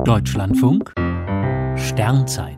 Deutschlandfunk Sternzeit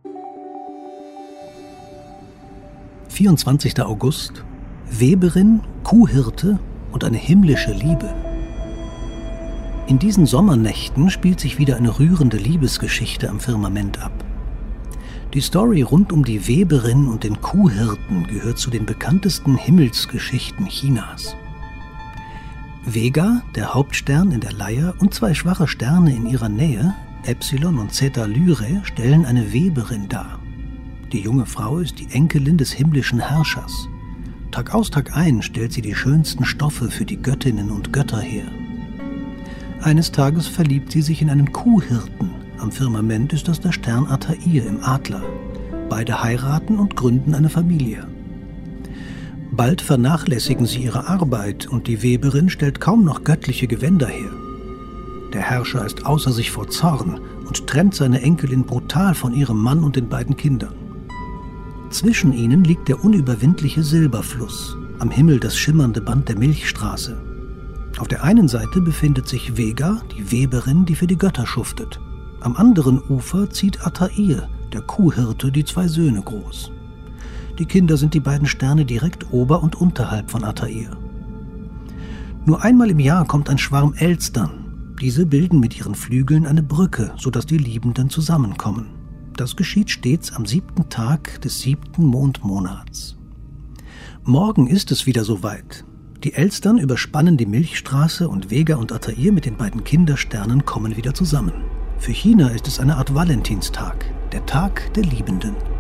24. August, Weberin, Kuhhirte und eine himmlische Liebe. In diesen Sommernächten spielt sich wieder eine rührende Liebesgeschichte am Firmament ab. Die Story rund um die Weberin und den Kuhhirten gehört zu den bekanntesten Himmelsgeschichten Chinas. Vega, der Hauptstern in der Leier, und zwei schwache Sterne in ihrer Nähe, Epsilon und Zeta Lyrae, stellen eine Weberin dar. Die junge Frau ist die Enkelin des himmlischen Herrschers. Tag aus, Tag ein stellt sie die schönsten Stoffe für die Göttinnen und Götter her. Eines Tages verliebt sie sich in einen Kuhhirten. Am Firmament ist das der Stern Altair im Adler. Beide heiraten und gründen eine Familie. Bald vernachlässigen sie ihre Arbeit und die Weberin stellt kaum noch göttliche Gewänder her. Der Herrscher ist außer sich vor Zorn und trennt seine Enkelin brutal von ihrem Mann und den beiden Kindern. Zwischen ihnen liegt der unüberwindliche Silberfluss, am Himmel das schimmernde Band der Milchstraße. Auf der einen Seite befindet sich Vega, die Weberin, die für die Götter schuftet. Am anderen Ufer zieht Altair, der Kuhhirte, die zwei Söhne groß. Die Kinder sind die beiden Sterne direkt ober- und unterhalb von Altair. Nur einmal im Jahr kommt ein Schwarm Elstern. Diese bilden mit ihren Flügeln eine Brücke, sodass die Liebenden zusammenkommen. Das geschieht stets am 7. Tag des 7. Mondmonats. Morgen ist es wieder soweit. Die Elstern überspannen die Milchstraße und Vega und Altair mit den beiden Kindersternen kommen wieder zusammen. Für China ist es eine Art Valentinstag, der Tag der Liebenden.